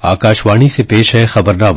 आकाशवाणी से पेश है खबरनामा।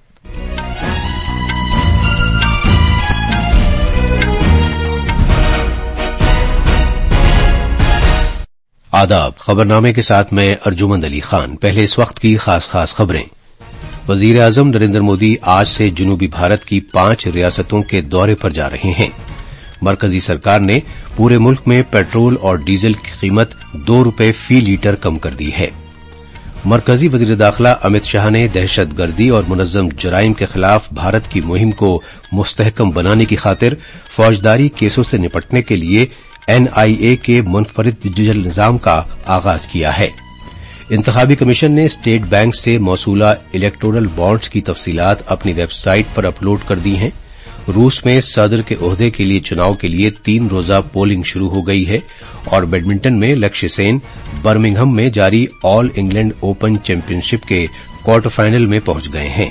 आदाब। खबरनामे के साथ मैं अर्जुमंद अली खान। पहले इस वक्त की खास खबरें। वजीर आजम नरेंद्र मोदी आज से जनूबी भारत की 5 रियासतों के दौरे पर जा रहे हैं। मरकजी सरकार ने पूरे मुल्क में पेट्रोल और डीजल की कीमत 2 रुपये फी लीटर कम कर दी है। मरकजी वजीर दाखिला अमित शाह ने दहशतगर्दी और मुनज्जम जराइम के खिलाफ भारत की मुहिम को मुस्तहकम बनाने की खातिर फौजदारी केसों से निपटने के लिए एनआईए के मुनफरिद डिजिटल निजाम का आगाज किया है। इंतखाबी कमीशन ने स्टेट बैंक से मौसूला इलेक्टोरल बॉन्ड्स की तफसीलात अपनी वेबसाइट पर अपलोड कर दी हैं। रूस में सदर के ओहदे के लिए चुनाव के लिए 3 रोजा पोलिंग शुरू हो गई है और बैडमिंटन में लक्ष्य सेन बर्मिंघम में जारी ऑल इंग्लैंड ओपन चैंपियनशिप के क्वार्टर फाइनल में पहुंच गए हैं।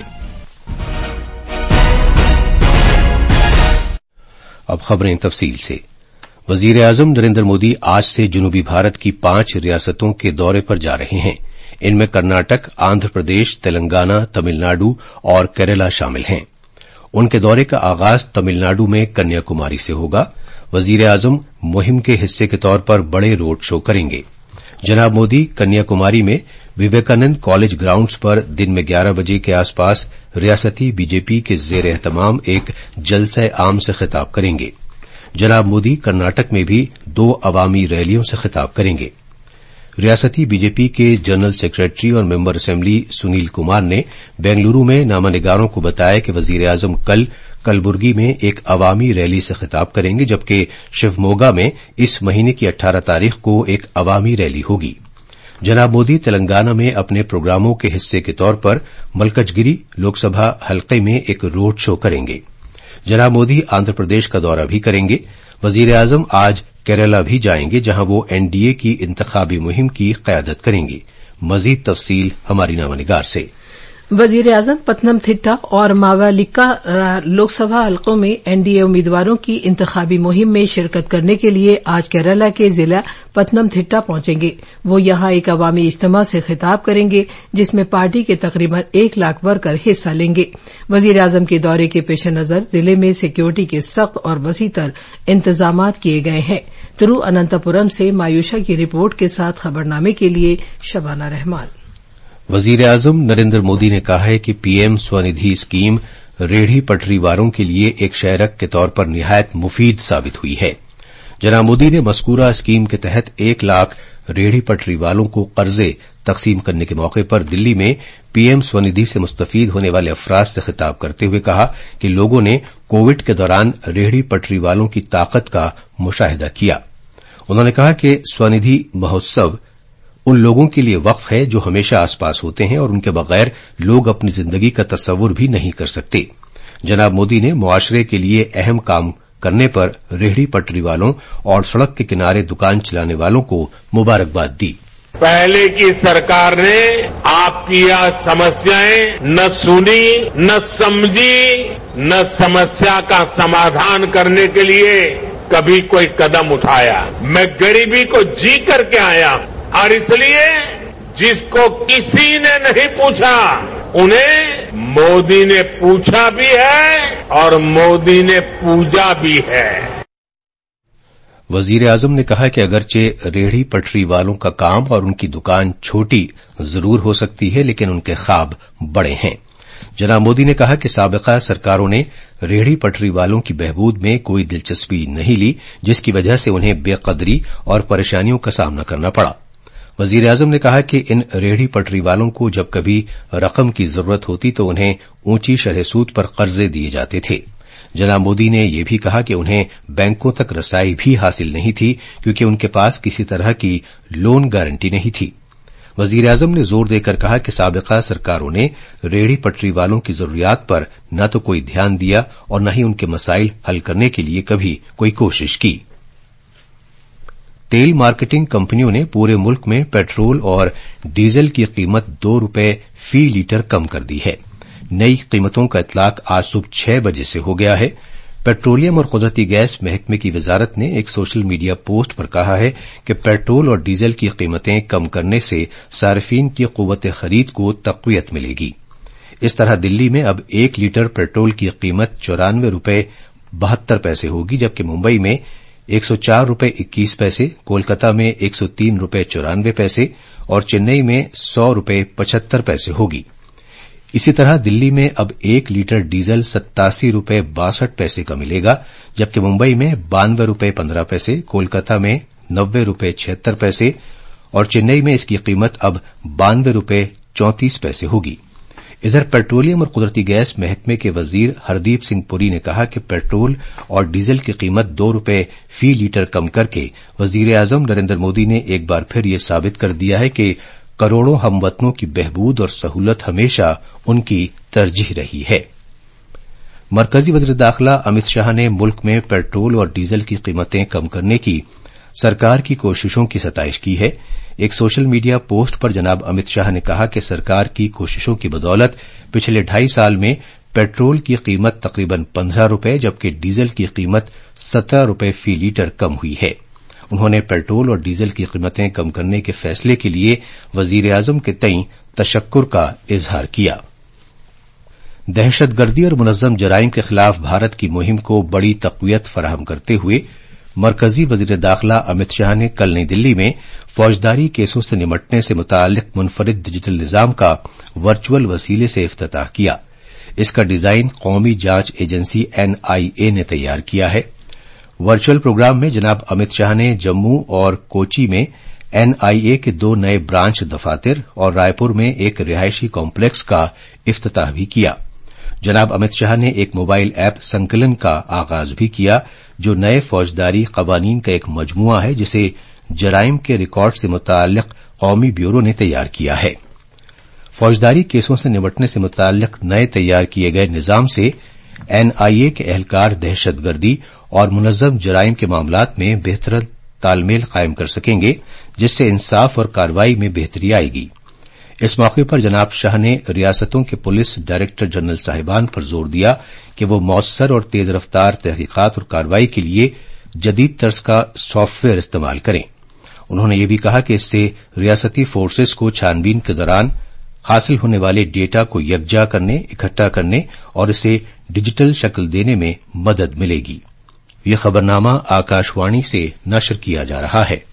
अब खबरें तफसील से। वजीर आजम नरेंद्र मोदी आज से जनूबी भारत की 5 रियासतों के दौरे पर जा रहे हैं। इनमें कर्नाटक, आंध्र प्रदेश, तेलंगाना, तमिलनाडु और केरला शामिल हैं। उनके दौरे का आगाज तमिलनाडु में कन्याकुमारी से होगा। वजीर आजम मुहिम के हिस्से के तौर पर बड़े रोड शो करेंगे। जनाब मोदी कन्याकुमारी में विवेकानंद कॉलेज ग्राउंड्स पर दिन में 11 बजे के आसपास रियासती बीजेपी के जेर एहतमाम एक जलसा आम से खिताब करेंगे। जनाब मोदी कर्नाटक में भी 2 अवामी रैलियों से खिताब करेंगे। रियासती बीजेपी के जनरल सेक्रेटरी और मेंबर असेंबली सुनील कुमार ने बेंगलुरू में नामानिगारों को बताया कि वजीर आजम कल कलबुर्गी में एक अवामी रैली से खिताब करेंगे, जबकि शिवमोगा में इस महीने की 18 तारीख को एक अवामी रैली होगी। जनाब मोदी तेलंगाना में अपने प्रोग्रामों के हिस्से के तौर पर मलकजगिरी लोकसभा हल्के में एक रोड शो करेंगे। जनाब मोदी आंध्र प्रदेश का दौरा भी करेंगे। वजीर आजम आज केरला भी जाएंगे, जहां वो एनडीए की इंतखाबी मुहिम की क़यादत करेंगे। मजीद तफसील हमारी नामानिगार से। वजीर आजम पथनमथिट्टा और मावेलिक्का लोकसभा हल्कों में एनडीए उम्मीदवारों की इंतखाबी मुहिम में शिरकत करने के लिए आज केरला के जिला पथनमथिट्टा पहुंचेंगे। वो यहां एक अवामी इज्तिमा से खिताब करेंगे, जिसमें पार्टी के तकरीबन 1 लाख वर्कर हिस्सा लेंगे। वजीर आजम के दौरे के पेश नजर जिले में सिक्योरिटी के सख्त और वसीतर इंतजाम किए गए हैं। तिरुअनंतपुरम से मायूषा की रिपोर्ट के साथ खबरनामे के लिए शबाना रहमान। वजीर आजम नरेंद्र मोदी ने कहा है कि पीएम स्वनिधि स्कीम रेहड़ी पटरी वालों के लिए एक शेरक के तौर पर निहायत मुफीद साबित हुई है। जनाब मोदी ने मस्कूरा स्कीम के तहत 1 लाख रेहड़ी पटरी वालों को कर्जे तकसीम करने के मौके पर दिल्ली में पीएम स्वनिधि से मुस्तफीद होने वाले अफराद से खिताब करते हुए कहा कि लोगों ने कोविड के दौरान रेहड़ी पटरी वालों की ताकत का मुशाहिदा किया। उन्होंने कहा कि स्वनिधि महोत्सव उन लोगों के लिए वक्फ है जो हमेशा आसपास होते हैं और उनके बगैर लोग अपनी जिंदगी का तस्वुर भी नहीं कर सकते। जनाब मोदी ने मुआशरे के लिए अहम काम करने पर रेहड़ी पटरी वालों और सड़क के किनारे दुकान चलाने वालों को मुबारकबाद दी। पहले की सरकार ने आपकी यह समस्याएं न सुनी, न समझी, न समस्या का समाधान करने के लिए कभी कोई कदम उठाया। मैं गरीबी को जी करके आया और इसलिए जिसको किसी ने नहीं पूछा उन्हें मोदी ने पूछा भी है और मोदी ने पूजा भी है। वजीर आजम ने कहा कि अगरचे रेहड़ी पटरी वालों का काम और उनकी दुकान छोटी जरूर हो सकती है, लेकिन उनके ख्वाब बड़े हैं। जनाब मोदी ने कहा कि साबिका सरकारों ने रेहड़ी पटरी वालों की बहबूद में कोई दिलचस्पी नहीं ली, जिसकी वजह से उन्हें बेकदरी और परेशानियों का सामना करना पड़ा। वजीर आजम ने कहा कि इन रेहड़ी पटरी वालों को जब कभी रकम की जरूरत होती तो उन्हें ऊंची शरह सूद पर कर्जे दिए जाते थे। जनाब मोदी ने यह भी कहा कि उन्हें बैंकों तक रसाई भी हासिल नहीं थी, क्योंकि उनके पास किसी तरह की लोन गारंटी नहीं थी। वजीर आजम ने जोर देकर कहा कि साबिका सरकारों ने रेहड़ी पटरी वालों की जरूरियात पर न तो कोई ध्यान दिया और न ही उनके मसाइल हल करने के लिए कभी कोई कोशिश की। तेल मार्केटिंग कंपनियों ने पूरे मुल्क में पेट्रोल और डीजल की कीमत 2 रुपये फी लीटर कम कर दी है। नई कीमतों का इतलाक आज सुबह 6 बजे से हो गया है। पेट्रोलियम और कुदरती गैस महकमे की वजारत ने एक सोशल मीडिया पोस्ट पर कहा है कि पेट्रोल और डीजल की कीमतें कम करने से सार्फिन की कुव्वत खरीद को तक़वियत मिलेगी। इस तरह दिल्ली में अब 1 लीटर पेट्रोल की कीमत 94 रुपये 72 पैसे होगी, जबकि मुंबई में 104 रुपये 21 पैसे, कोलकाता में 103 रुपये 94 पैसे और चेन्नई में 100 रुपये 75 पैसे होगी। इसी तरह दिल्ली में अब 1 लीटर डीजल 87 रुपये 62 पैसे का मिलेगा, जबकि मुंबई में 92 रुपये 15 पैसे, कोलकाता में 90 रुपये 76 पैसे और चेन्नई में इसकी कीमत अब 92 रुपये 34 पैसे होगी। इधर पेट्रोलियम और कुदरती गैस महकमे के वजीर हरदीप सिंह पुरी ने कहा कि पेट्रोल और डीजल की कीमत 2 रुपये फी लीटर कम करके वजीर आजम नरेंद्र मोदी ने एक बार फिर ये साबित कर दिया है कि करोड़ों हमवतनों की बहबूद और सहूलत हमेशा उनकी तरजीह रही है। मरकजी वज़ीर दाखिला अमित शाह ने मुल्क में पेट्रोल और डीजल की कीमतें कम करने की सरकार की कोशिशों की सताइश की है। एक सोशल मीडिया पोस्ट पर जनाब अमित शाह ने कहा कि सरकार की कोशिशों की बदौलत पिछले 2.5 साल में पेट्रोल की कीमत तकरीबन 15 रुपये जबकि डीजल की कीमत 17 रुपये फी लीटर कम हुई है। उन्होंने पेट्रोल और डीजल की कीमतें कम करने के फैसले के लिए वजीर आजम के तई तशक्कुर का इजहार किया। दहशतगर्दी और मुनज़्ज़म जराइम के खिलाफ भारत की मुहिम को बड़ी तक़वियत फराहम करते हुए मरकजी वज़ीर दाखिला अमित शाह ने कल नई दिल्ली में फौजदारी केसों से निपटने से मुताल्लिक मुनफरिद डिजिटल निज़ाम का वर्चुअल वसीले से इफ्तिताह किया। इसका डिजाइन कौमी जांच एजेंसी NIA ने तैयार किया है। वर्चुअल प्रोग्राम में जनाब अमित शाह ने जम्मू और कोची में NIA के 2 नए ब्रांच दफातर और रायपुर में एक रिहायशी कॉम्प्लेक्स का इफ्तिताह भी किया। जनाब अमित शाह ने एक मोबाइल ऐप संकलन का आगाज भी किया, जो नए फौजदारी कवानीन का एक मजमुआ है जिसे जराइम के रिकॉर्ड से मुताल्लिक कौमी ब्यूरो ने तैयार किया है। फौजदारी केसों से निपटने से मुताल्लिक नए तैयार किए गए निजाम से NIA के एहलकार दहशतगर्दी और मुनज़्ज़म जराइम के मामलात में बेहतर तालमेल कायम कर सकेंगे, जिससे इंसाफ और कार्रवाई में बेहतरी आएगी। इस मौके पर जनाब शाह ने रियासतों के पुलिस डायरेक्टर जनरल साहिबान पर जोर दिया कि वो मौसर और तेज रफ्तार तहकीकात और कार्रवाई के लिए जदीद तर्ज का सॉफ्टवेयर इस्तेमाल करें। उन्होंने ये भी कहा कि इससे रियासती फोर्सेस को छानबीन के दौरान हासिल होने वाले डेटा को यकजा करने, इकट्ठा करने और इसे डिजिटल शक्ल देने में मदद मिलेगी। यह खबरनामा आकाशवाणी से नशर किया जा रहा है।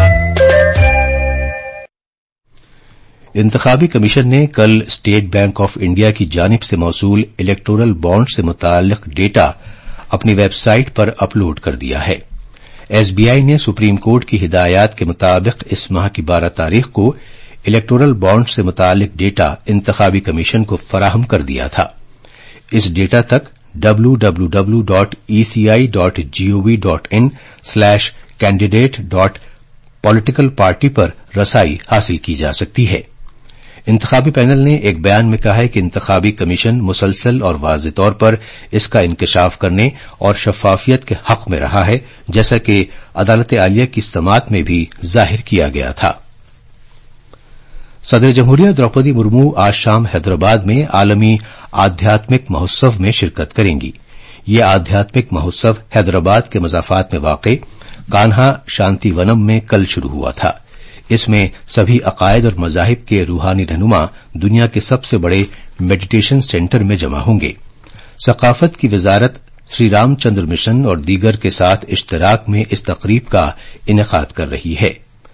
इंतखाबी कमीशन ने कल स्टेट बैंक ऑफ इंडिया की जानिब से मौसूल इलेक्टोरल बॉन्ड से मुताल्लिक डेटा अपनी वेबसाइट पर अपलोड कर दिया है। SBI ने सुप्रीम कोर्ट की हिदायत के मुताबिक इस माह की 12 तारीख को इलेक्टोरल बॉन्ड से मुताल्लिक डेटा इंतखाबी कमीशन को फराहम कर दिया था। इस डेटा तक www.eci.gov.in/candidate.politicalparty पर रसाई हासिल की जा सकती है। इंतखाबी पैनल ने एक बयान में कहा है कि इंतखाबी कमीशन मुसलसल और वाज़ेह तौर पर इसका इंकशाफ करने और शफाफियत के हक में रहा है, जैसा कि अदालत आलिया की समाअत में भी जाहिर किया गया था। सदर जमहूरिया द्रौपदी मुर्मू आज शाम हैदराबाद में आलमी आध्यात्मिक महोत्सव में शिरकत करेंगी। ये आध्यात्मिक महोत्सव हैदराबाद के मज़ाफात में वाक़े कान्हा शांति वनम में कल शुरू हुआ था। इसमें सभी अकायद और मज़ाहिब के रूहानी रहनुमा दुनिया के सबसे बड़े मेडिटेशन सेंटर में जमा होंगे। सकाफत की वजारत श्री रामचंद्र मिशन और दीगर के साथ इश्तराक में इस तकरीब का इनेकाद कर रही है।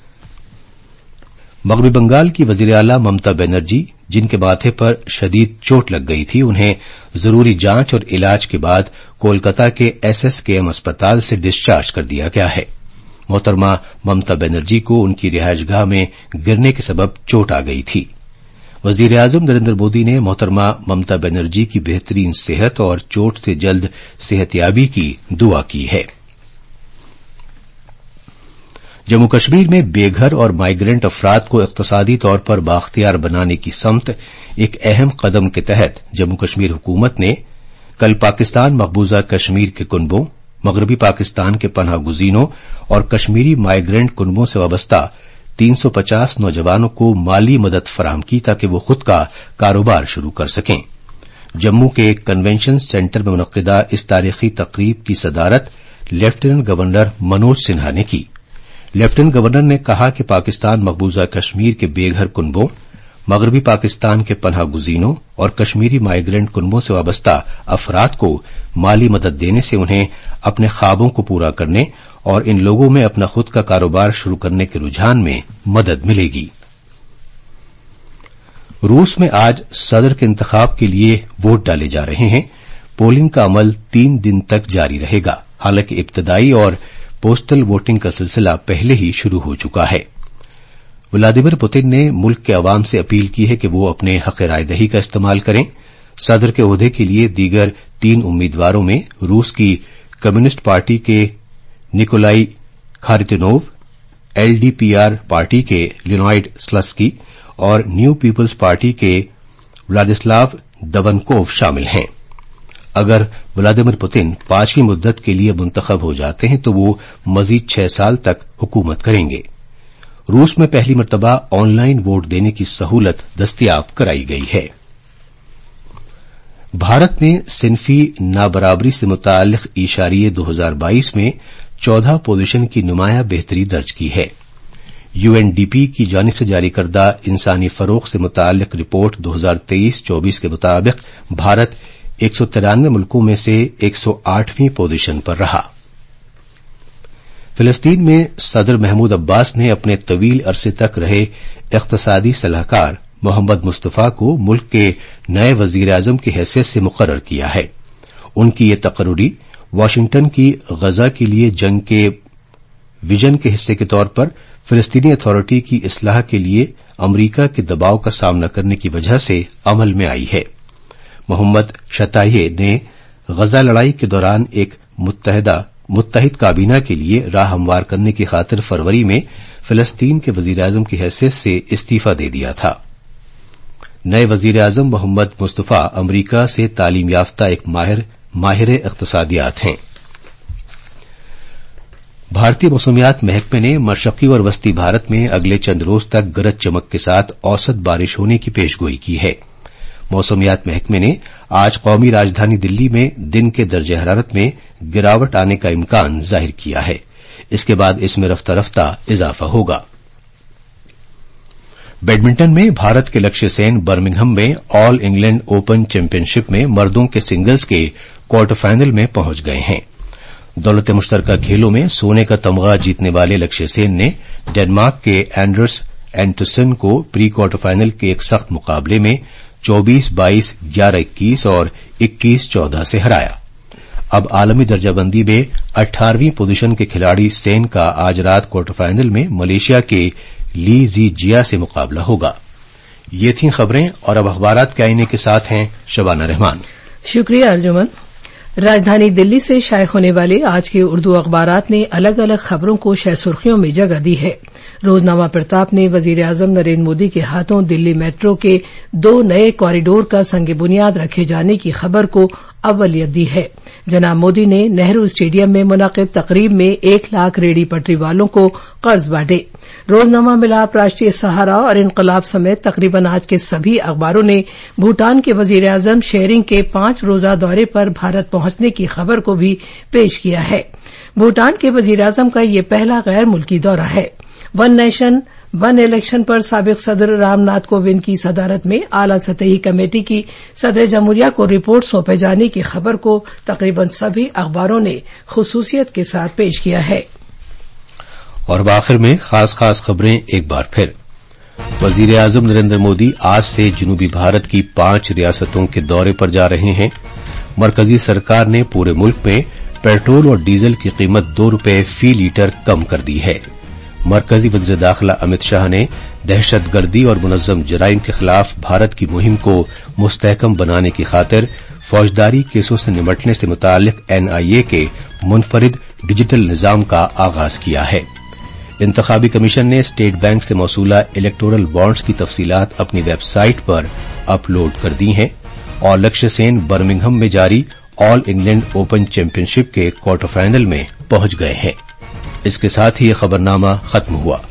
मगरबी बंगाल की वज़ीर आला ममता बनर्जी, जिनके माथे पर शदीद चोट लग गई थी, उन्हें जरूरी जांच और इलाज के बाद कोलकाता के SSKM अस्पताल से डिस्चार्ज कर दिया गया है। मोहतरमा ममता बनर्जी को उनकी रिहायशगाह में गिरने के सबब चोट आ गई थी। वजीर आजम नरेंद्र मोदी ने मोहतरमा ममता बनर्जी की बेहतरीन सेहत और चोट से जल्द सेहतयाबी की दुआ की है। जम्मू कश्मीर में बेघर और माइग्रेंट अफराद को इक्तसादी तौर पर बाख्तियार बनाने की समत एक अहम कदम के तहत जम्मू कश्मीर हुकूमत ने कल पाकिस्तान मकबूजा कश्मीर के कुनबों, मगरबी पाकिस्तान के पनाह गुजीनों और कश्मीरी माइग्रेंट कुनबों से वाबस्ता 350 नौजवानों को माली मदद फराहम की ताकि वो खुद का कारोबार शुरू कर सकें। जम्मू के एक कन्वेंशन सेंटर में मुनक्किदा इस तारीखी तकरीब की सदारत लेफ्टिनेंट गवर्नर मनोज सिन्हा ने की। लेफ्टिनेंट गवर्नर ने कहा कि पाकिस्तान मकबूजा कश्मीर के बेघर कुनबों, मगरबी पाकिस्तान के पनाह गुजीनों और कश्मीरी माइग्रेंट कुनबों से वाबस्ता अफराद को माली मदद देने से उन्हें अपने ख्वाबों को पूरा करने और इन लोगों में अपना खुद का कारोबार शुरू करने के रुझान में मदद मिलेगी। रूस में आज सदर के इंतखाब के लिए वोट डाले जा रहे हैं। पोलिंग का अमल 3 दिन तक जारी रहेगा। हालांकि इब्तदाई और पोस्टल वोटिंग का सिलसिला पहले ही शुरू हो चुका है। व्लादिमीर पुतिन ने मुल्क के अवाम से अपील की है कि वो अपने हक राय दही का इस्तेमाल करें। सदर के ओहदे के लिए दीगर 3 उम्मीदवारों में रूस की कम्युनिस्ट पार्टी के निकोलाई खारितनोव, एलडीपीआर पार्टी के लिनॉइड स्लस्की और न्यू पीपल्स पार्टी के व्लादिस्लाव दवनकोव शामिल हैं। अगर व्लादिमीर पुतिन 5वीं मुद्दत के लिए मुंतखब हो जाते हैं तो वो मजीद 6 साल तक हुकूमत करेंगे। रूस में पहली मर्तबा ऑनलाइन वोट देने की सहूलत दस्तयाब कराई गई है। भारत ने सिनफी नाबराबरी से मुताल्लिक इशारिये 2022 में 14 पोजीशन की नुमाया बेहतरी दर्ज की है। यूएनडीपी की जानिब से जारी करदा इंसानी फरोख से मुताल्लिक रिपोर्ट 2023-24 के मुताबिक भारत 193 मुल्कों में से 108वीं पोजीशन पर रहा। फिलिस्तीन में सदर महमूद अब्बास ने अपने तवील अरसे तक रहे इख्तिसादी सलाहकार मोहम्मद मुस्तफा को मुल्क के नए वजीर आजम की हैसियत से मुकर्रर किया है। उनकी ये तकर्री वाशिंगटन की गजा के लिए जंग के विजन के हिस्से के तौर पर फिलिस्तीनी अथॉरिटी की इस्लाह के लिए अमरीका के दबाव का सामना करने की वजह से अमल में आई है। मोहम्मद शताये ने गजा लड़ाई के दौरान एक मुत्तहिद काबीना के लिए राह हमवार करने की खातिर फरवरी में फिलिस्तीन के वजीर आजम की हैसियत से इस्तीफा दे दिया था। नए वजीर आजम मोहम्मद मुस्तफा अमरीका से तालीम याफ्ता एक माहिर इख्तिसादियात हैं। भारतीय मौसमियात महकमे ने मशरकी और वस्ती भारत में अगले चंद रोज तक गरज चमक के साथ औसत बारिश होने की पेशगोई की है। मौसमियात महकमे ने आज कौमी राजधानी दिल्ली में दिन के दर्जे हरारत में गिरावट आने का इम्कान जाहिर किया है। इसके बाद इसमें रफ्ता रफ्ता इजाफा होगा। बैडमिंटन में भारत के लक्ष्य सेन बर्मिंघम में ऑल इंग्लैंड ओपन चैंपियनशिप में मर्दों के सिंगल्स के क्वार्टर फाइनल में पहुंच गए हैं। दौलत मुश्तरका खेलों में सोने का तमगा जीतने वाले लक्ष्य सेन ने डेनमार्क के एंडर्स एंटरसन को प्री क्वार्टर फाइनल के एक सख्त मुकाबले में 24-22, 11-21 और 21-14 से हराया। अब आलमी दर्जाबंदी में 18वीं पोजीशन के खिलाड़ी सेन का आज रात क्वार्टर फाइनल में मलेशिया के ली जी जिया से मुकाबला होगा। ये थीं खबरें और अब अखबारात के आईने के साथ हैं शबाना रहमान। शुक्रिया अर्जुमन। राजधानी दिल्ली से शाये होने वाले आज के उर्दू अखबारात ने अलग अलग खबरों को शह सुर्खियों में जगह दी है। रोजनामा प्रताप ने वजीर आजम नरेंद्र मोदी के हाथों दिल्ली मेट्रो के 2 नए कॉरिडोर का संग बुनियाद रखे जाने की खबर को अव्वलियत दी है। जनाब मोदी ने नेहरू स्टेडियम में मुनक़िद तकरीब में 1 लाख रेहड़ी पटरी वालों को कर्ज बांटे। रोजनामा मिलाप, राष्ट्रीय सहारा और इनकलाब समेत तकरीबन आज के सभी अखबारों ने भूटान के वजीर आजम शेरिंग के 5 रोजा दौरे पर भारत पहुंचने की खबर को भी पेश किया है। भूटान के वजीर आजम का ये पहला गैर मुल्की दौरा है। वन नेशन वन इलेक्शन पर साबिक सदर रामनाथ कोविंद की सदारत में आला सतही कमेटी की सदर जमहूरिया को रिपोर्ट सौंपे जाने की खबर को तकरीबन सभी अखबारों ने खुसूसियत के साथ पेश किया है। और आखिर में खास खबरें एक बार फिर। वजीर आजम नरेंद्र मोदी आज से जनूबी भारत की 5 रियासतों के दौरे पर जा रहे हैं। मरकजी सरकार ने पूरे मुल्क में पेट्रोल और डीजल की कीमत 2 रुपये फी लीटर कम कर दी है। मरकजी वजीर दाखिला अमित शाह ने दहशतगर्दी और मुनज़्ज़म जराइम के खिलाफ भारत की मुहिम को मुस्तहकम बनाने की खातिर फौजदारी केसों से निपटने से मुताल्लिक एनआईए के मुनफरिद डिजिटल निजाम का आगाज किया है। इंतखाबी कमीशन ने स्टेट बैंक से मौसूला इलेक्टोरल बॉन्ड्स की तफसीलात अपनी वेबसाइट पर अपलोड कर दी हैं और लक्ष्य सेन बर्मिंघम में जारी ऑल इंग्लैंड ओपन चैंपियनशिप के क्वार्टर फाइनल में पहुंच गए हैं। इसके साथ ही यह खबरनामा खत्म हुआ।